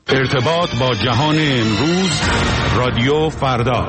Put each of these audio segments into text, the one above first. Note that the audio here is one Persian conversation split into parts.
ارتباط با جهان امروز، رادیو فردا.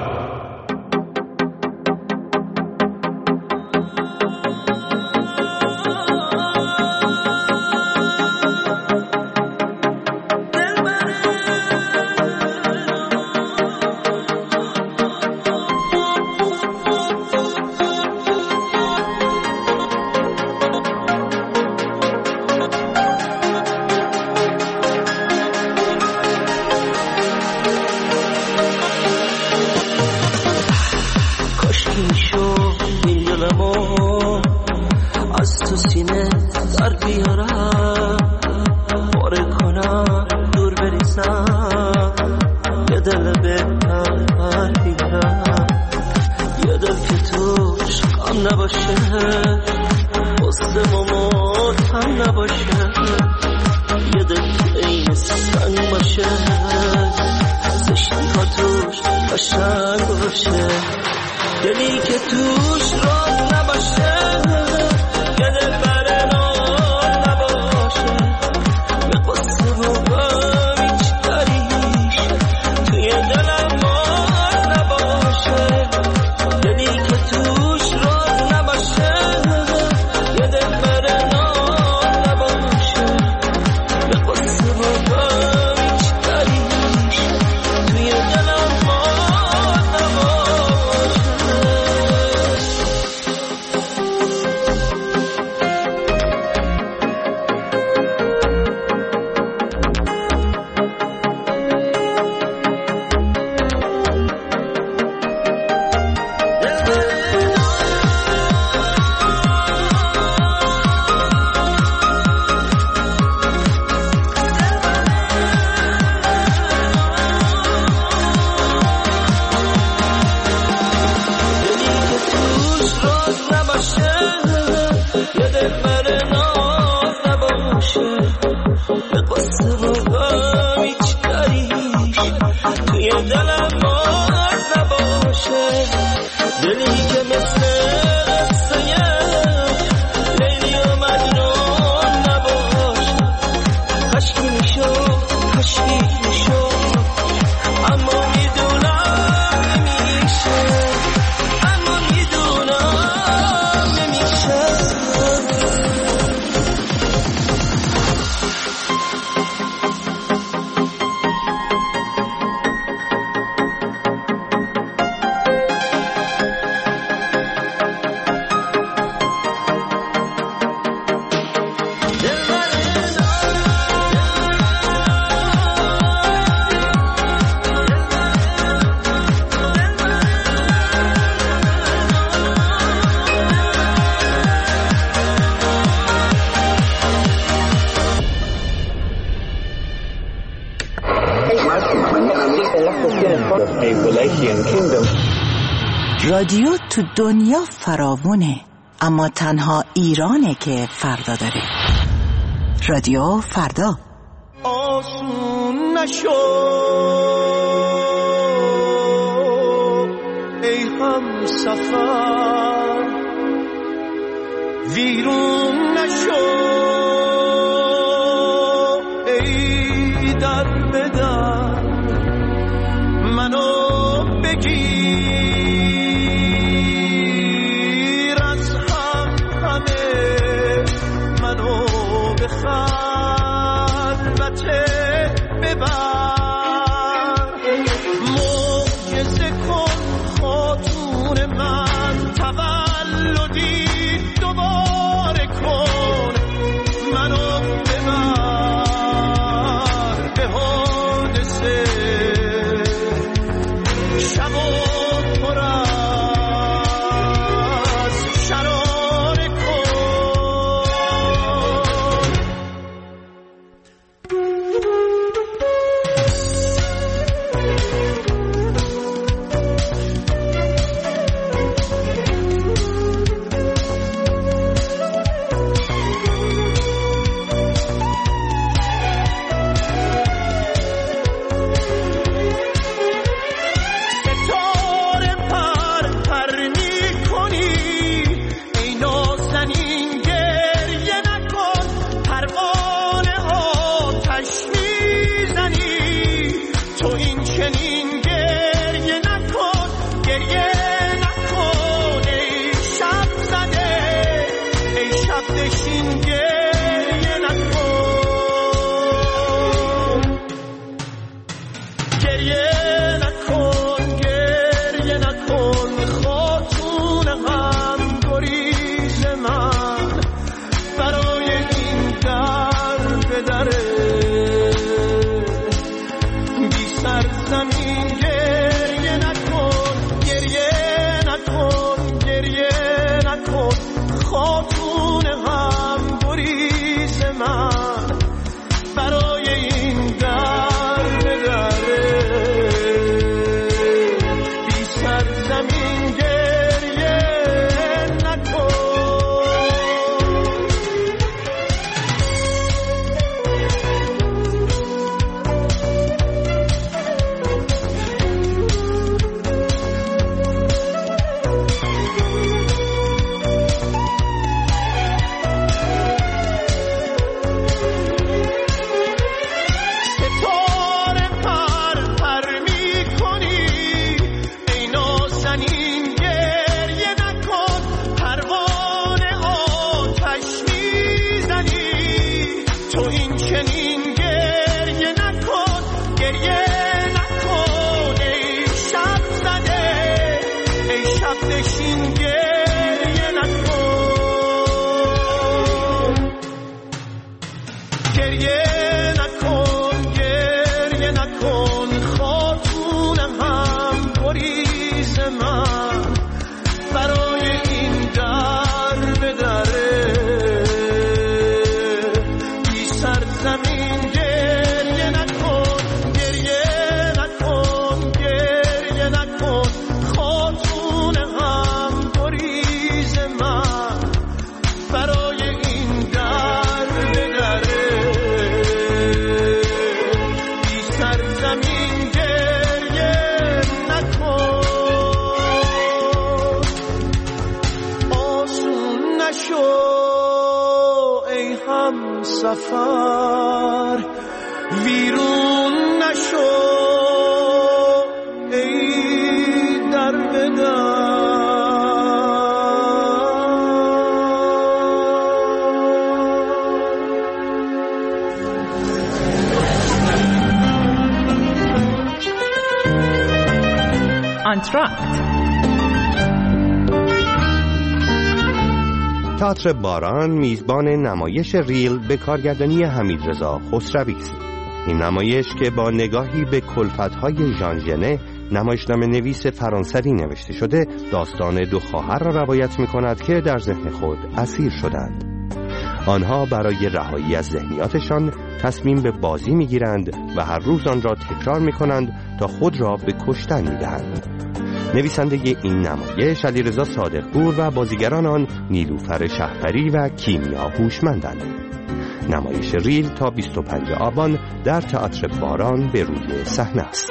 رادیو تو دنیا فراوونه، اما تنها ایرانه که فردا داره. رادیو فردا. آسون نشو ای هم سفر، ویرون نشو ای در بدر، منو بگیر از همه، منو به خلوت ببر، معجزه کن خاتون من، تولدی دوباره کن، منو ببر به حادثه، شب و پر از شراره کن. چنین گریه نکن گریه نکن ای شب زده ای شب دشین گریه نکن گریه نکن گریه نکن خاتون هم گریز من برای این در به دره بی سرزمین گریه نکن گریه نکن گریه نکن خاتون هم گریز من برای این در به دره بی سرزمین گریه نکن ستاره پر پر می‌کنی ای نازنین گریه نکن پروانه آتش میزنی تو این چنین گریه نکن گریه نکن ای شب زده ای شب نشین گریه نکن گریه نکن گریه نکن خاتونم هم گریز من برای این در به دره بی سرزمین گریه نکن گریه نکن گریه نکن خاتونم هم گریز من برای این در به دره بی سرزمین گریه نکن آسون نشو ای هم سفر ویرون نشو ای در به آنتراکت. تئاتر باران میزبان نمایش ریل به کارگردانی حمیدرضا خسروی است. این نمایش که با نگاهی به کلفت‌های ژان ژنه نمایشنامه نویس فرانسوی نوشته شده، داستان دو خواهر را روایت می‌کند که در ذهن خود اسیر شدند. آنها برای رهایی از ذهنیاتشان تصمیم به بازی می‌گیرند و هر روز آن را تکرار می‌کنند تا خود را به کشتن می‌دهند. نویسنده این نمایش علیرضا صادقپور و بازیگران آن نیلوفر شهپری و کیمیا هوشمندند. نمایش ریل تا 25 آبان در تئاتر باران به روی صحنه است.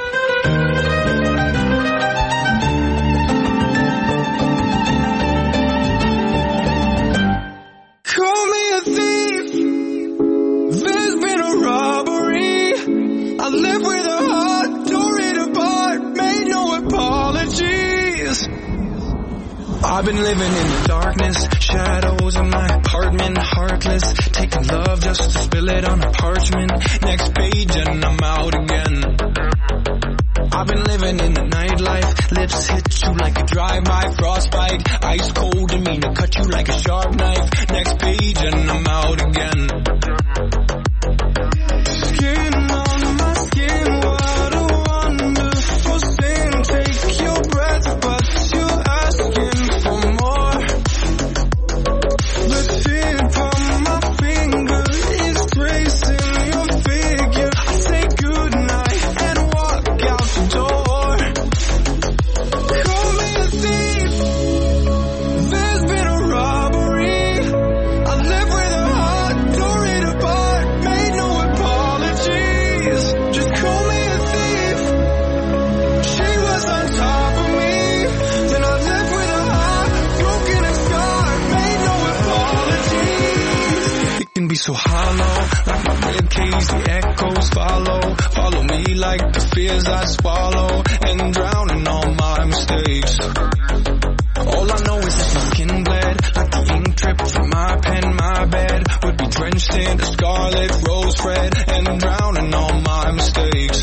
I've been living in the darkness, shadows in my apartment, heartless, taking love just to spill it on a parchment. Next page and I'm out again. I've been living in the nightlife, lips hit you like a drive-by, frostbite, ice cold demeanor, cut you like a sharp knife. Next page and I'm out again. Skin on my skin, what a wonderful sin. Take your breath, but you're asking for more. The tip of my finger is tracing your figure. I say goodnight and walk out the door. Call me a thief. There's been a robbery. I live with a heart, don't read like the fears I swallow and drown in all my mistakes. All I know is that my skin bled like the ink dripped from my pen. My bed would be drenched in a scarlet rose red and drown in all my mistakes.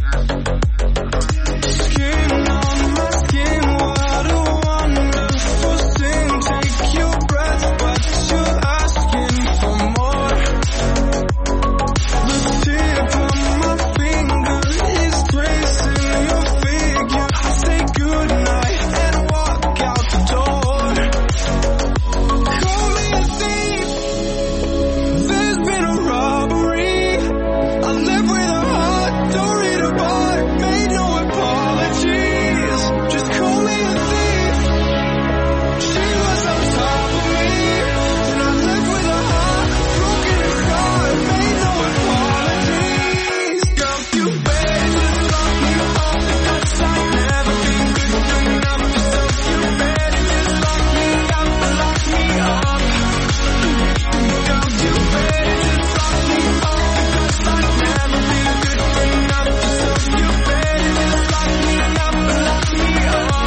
Skin on my skin, what a wonderful sin. Take your breath, but you're asking for more. The tip of my finger is tracing your figure. I say goodnight and walk out the door. Call me a thief. There's been a robbery. I live with a heart, don't read a bar, made no apologies. Just call me a thief. She was on top of me, and I live with a heart, broken and scarred, made no apologies. Girl, you better just lock me up, because I've never been good enough for yourself. You better just lock me up, lock me up. Girl, you better just lock me up, because I've never been good enough for yourself. You better just lock me up, lock me up.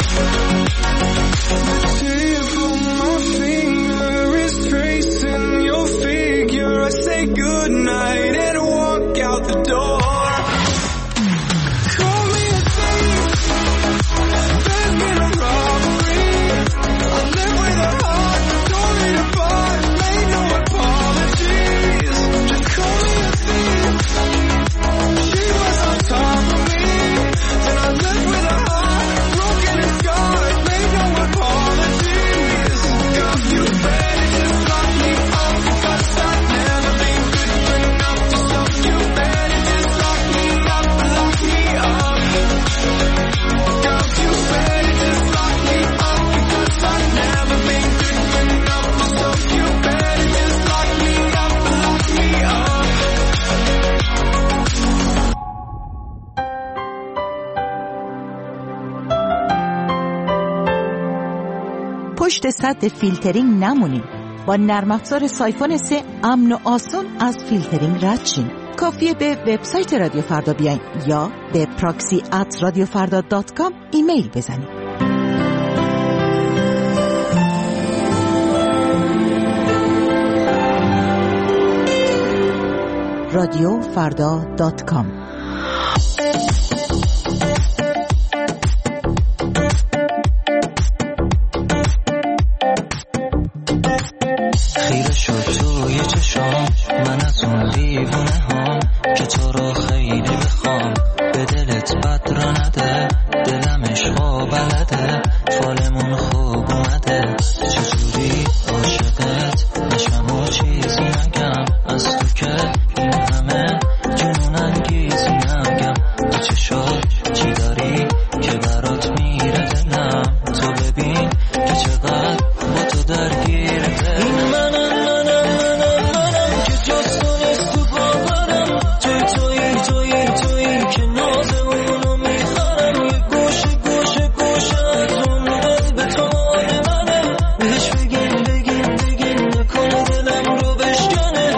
The tip of my finger is tracing your figure. I say goodnight and walk out the door. Call me a thief. There's been a robbery. I live with a heart, don't read a bar, made no apologies. Just call me a thief. She was on top of me, and I live with a heart, broken and scarred, made no apologies. Girl, you better just lock me up, because I've never been good enough to yourself. You better just lock me up, lock me up. Girl, you better just lock me up, because I've never been good enough to yourself. You better just lock me up, lock me up. پشت سد فیلترینگ نمونین. با نرم افزار سایفون 3 امن و آسون از فیلترینگ رد شین. کافیه به وبسایت رادیو فردا بیاین یا به proxy@radiofarda.com ایمیل بزنید. radiofarda.com خیره شد توی چشام من از اون دیوونه هام که تو رو خیلی بخوام، به دلت بد را نده، دلم عشقا بلده، فالمون خوب اومده، چجوری عاشقت نشم و چیزی نگم، از تو که این همه جنون انگیزی نگم، تو چشات چی داری که برات میره دلم، تو ببین که چقدر با تو درگیره دلم. این منم که جز تو نیست تو باورم، توی که ناز اونو میخرم، یه گوشه از اون دل به تو مال منه، بهش بگین نکنه دلم رو بشکنه.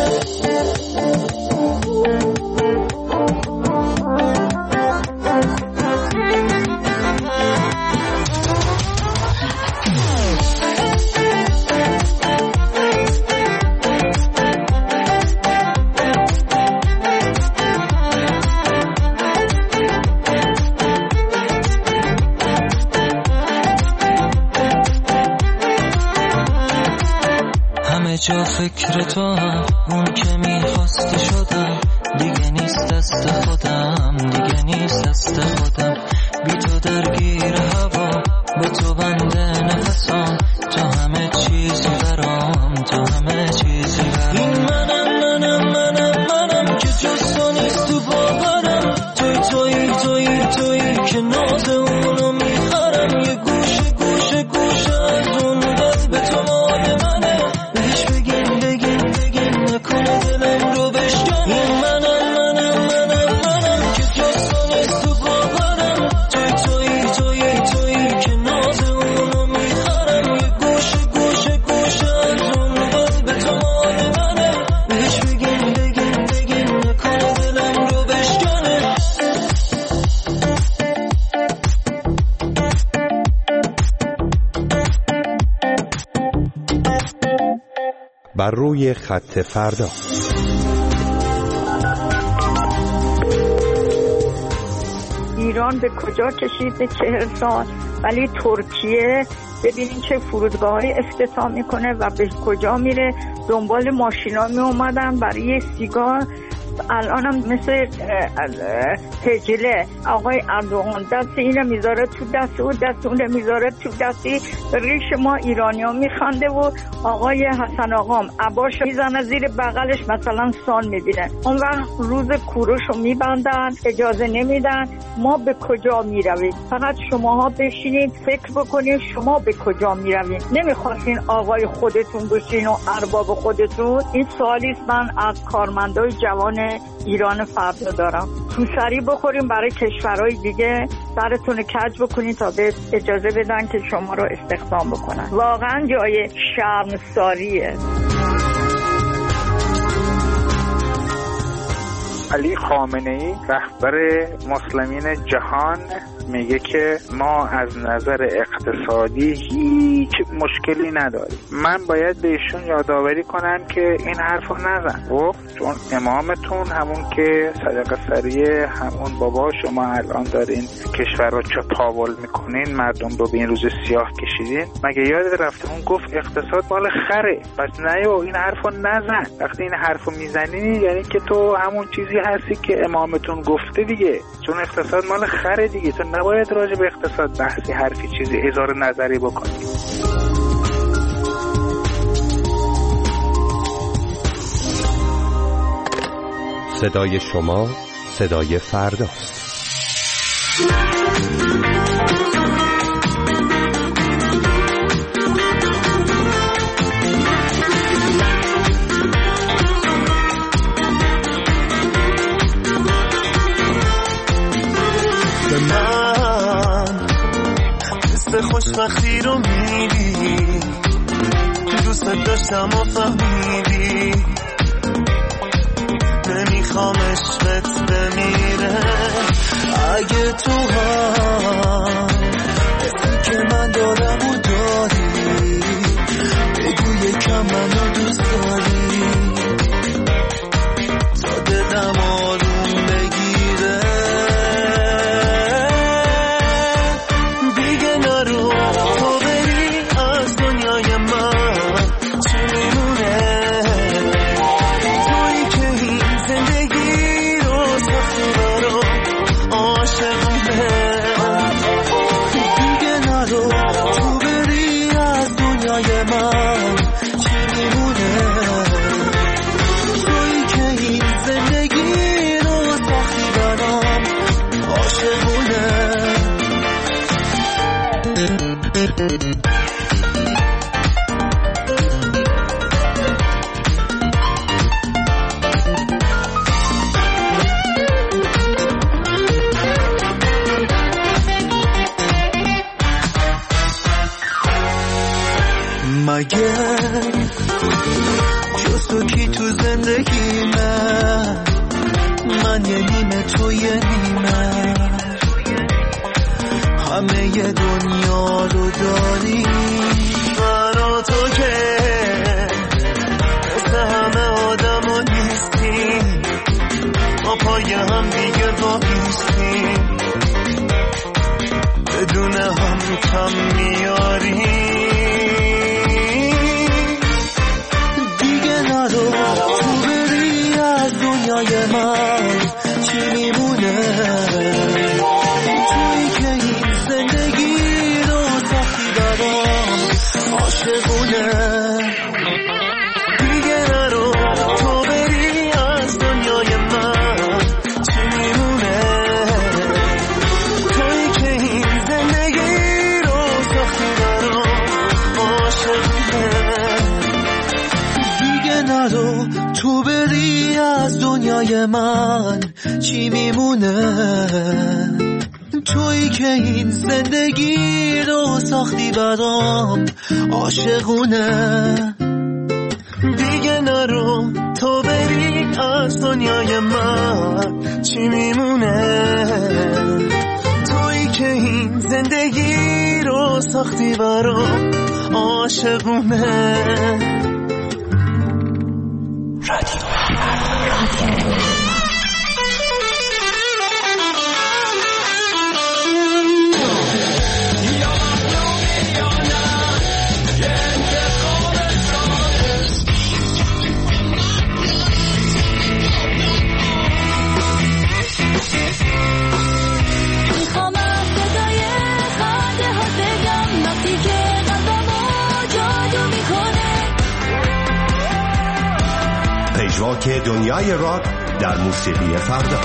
همه جا فکر تو هم، اون که میخواستی شدم، دیگه نیست دست خودم، بی تو درگیر هوا، با تو بنده نفسام، تو همه چیزی برام، این منم که جز تو نیست تو باورم، توی که ناز اونو میخرم، یه گوشه از اون دل به تو مال منه، بهش بگین نکنه دلم رو بشکنه. این منم بر روی خط فردا. ایران به کجا کشید به 40 سال، ولی ترکیه ببینین چه فرودگاه‌های افتتاح میکنه و به کجا میره. دنبال ماشینا می اومدن برای سیگار. الانم مثل هجله آقای اردوغان دست اینو میذاره تو دست او، دست اون میذاره تو دستی. ریش ما ایرانی‌ها میخنده و آقای حسن آقام عباشو میزنه زیر بغلش مثلا سان میبینه. اون وقت روز کوروشو میبندن، اجازه نمیدن. ما به کجا میرویم؟ فقط شماها بشینید فکر بکنید شما به کجا میروید. نمیخواستین آقای خودتون بشین و ارباب خودتون؟ این سوالی است من از کارمندای جوان ایران فردا دارم. تو سری بخوریم برای کشورهای دیگه، سرتون کج بکنید تا به اجازه بدن که شما رو استخدام بکنن. واقعا جای شرمساریه. علی خامنه‌ای رهبر مسلمین جهان میگه که ما از نظر اقتصادی هیچ مشکلی نداریم. من باید به ایشون یادآوری کنم که این حرفو نزن. چون امامتون همون که صدقه سریه، همون بابا شما الان دارین کشور رو چپاول میکنین، مردم رو به این روز سیاه کشیدین. مگه یاد رفته اون گفت اقتصاد مال خره؟ پس نه این حرفو نزن. وقتی این حرفو میزنی یعنی که تو همون چیزی هستی که امامتون گفته دیگه. چون اقتصاد مال خره دیگه. تو نباید راجع به اقتصاد بحثی حرفی چیزی اظهار نظری بکنی. صدای شما صدای فرداست. خوشبختی رو میدی، دوستت داشتم و فهمیدی، نمیخوام عشقت بمیره. اگه تو هم حسی که من دارم و داری، بگو یکم منو دوست داری تا دلم آروم بگیره. مگه جز تو کی تو زندگی من یه نیمه تو یه نیمه، همه ی دنیا رو داری برا تو که مثل همه آدم ها نیستی، ما پای هم دیگه بایستی، بدون هم کم میاری. تو بری از دنیای من چی میمونه؟ توی که این زندگی رو سختی برام عاشقونه. دیگه نرو تو بری از دنیای من چی میمونه؟ توی که این زندگی رو سختی برام عاشقونه. نرو تو بری از دنیای من چی میمونه؟ تویی که این زندگی رو ساختی برام عاشقونه. دیگه نرو تو بری از دنیای من چی میمونه؟ تویی که این زندگی رو ساختی برام عاشقونه. پژواک دنیای راک در موسیقی فردا.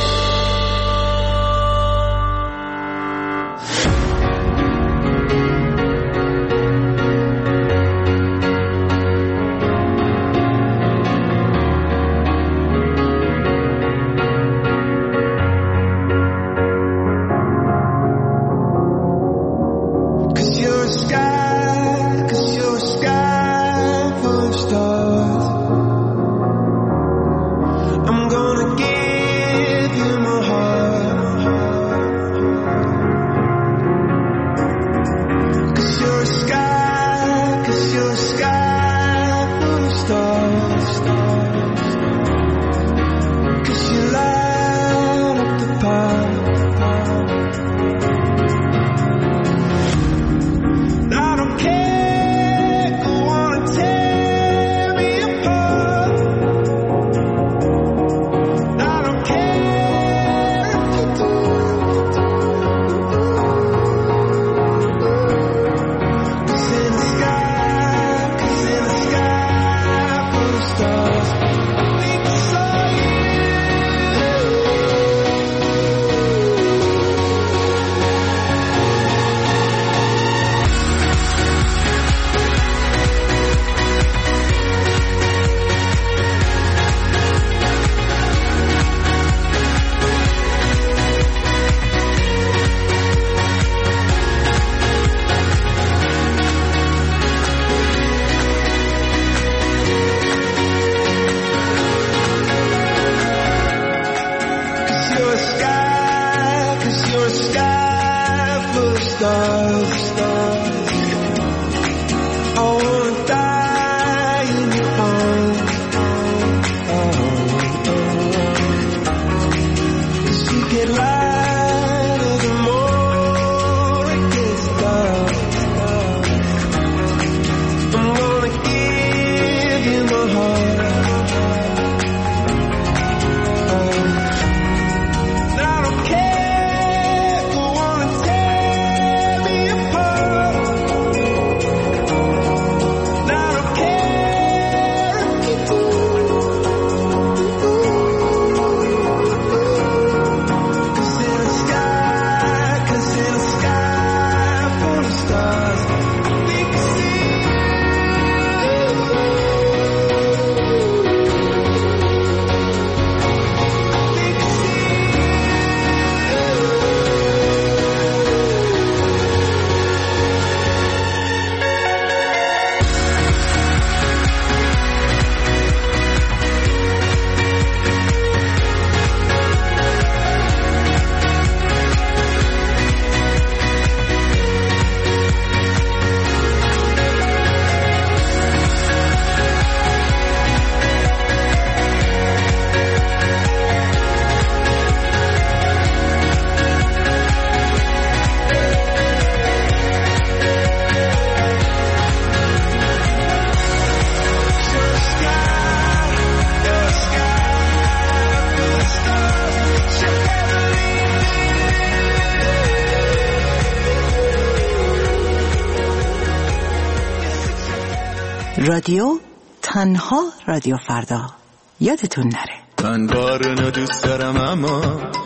رادیو تنها رادیو فردا. یادتون نره من بارونو دوست دارم اما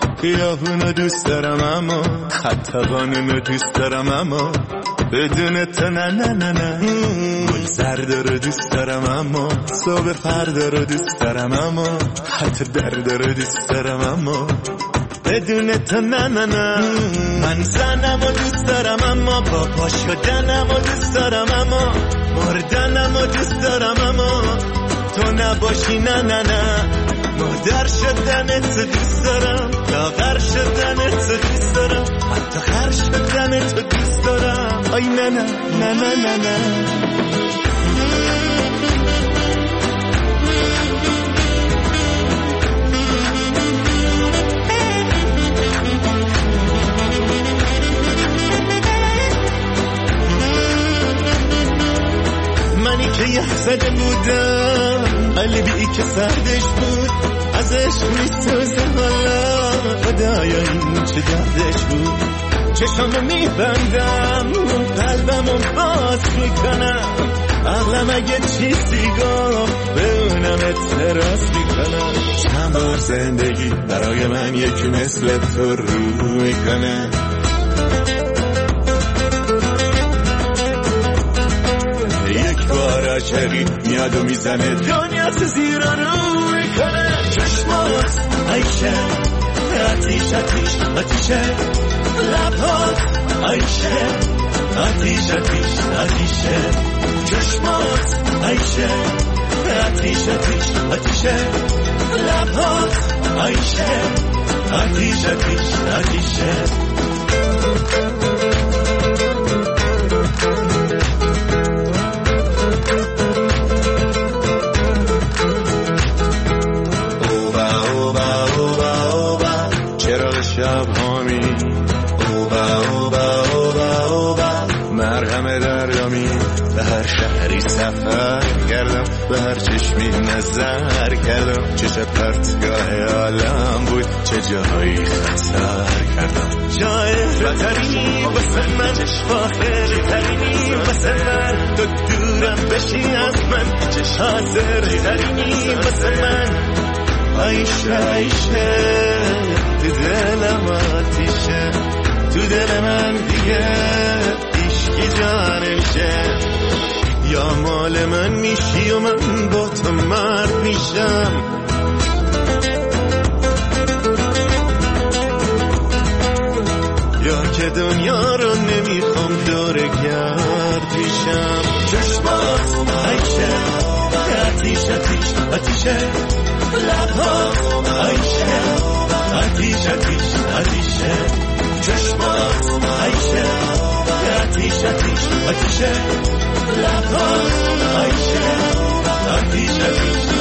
خیابونو دوست دارم اما حتی قانونو دوست دارم اما بدون تو نه نه نه نه گل زرد رو دوست دارم اما صبح فردا رو دوست دارم اما حتی درد رو دوست دارم اما بدون تو نه نه نه من زنم و دوست دارم اما با پا شدنم و دوست دارم اما مردنم و دوست دارم اما تو نباشی نه نه نه مادر شدنت دوست دارم لاغر شدنت دوست دارم حتی خر شدنت دوست دارم آی نه نه نه نه نه نه زده بودم قلبی که سردش بود ازش میسوزه حالا خدایا این چه دردش بود چشامو میبندم قلبمو باز میکنم عقلم اگه چیزی گفت به اونم اعتراض میکنم چند بار زندگی برای من یکی مثل تو رو میکنه یک بار عاشقی میاد و میزنه دنیا تو زیر رو میکنه چشمات عیشه آتیش آتیش آتیشه لبات عیشه آتیش آتیش آتیشه چشمات عیشه آتیش آتیش آتیشه لبات عیشه آتیش آتیش آتیشه شب هامی اوبا اوبا اوبا اوبا مرهم دریامی به هر شهری سفر کردم به هر چشمی نظر کردم چه پرتگاه عالم بود چه جایی خطر کردم جای بهترینی واسه من آخری ترینی واسه من تو دورم بشی از من چه حاضری ترینی واسه من عیشه عیشه تو دلم آتیشه تو دل من دیگه عشقی جا نمیشه یا مال من میشی و من با تو مرد میشم یا که دنیا رو نمیخوام دوره گرد میشم چشمات عیشه آتیش آتیش آتیشه لبات عیشه آتیش آتیش آتیشه چشمات عیشه آتیش آتیش آتیشه لبات عیشه آتیش آتیش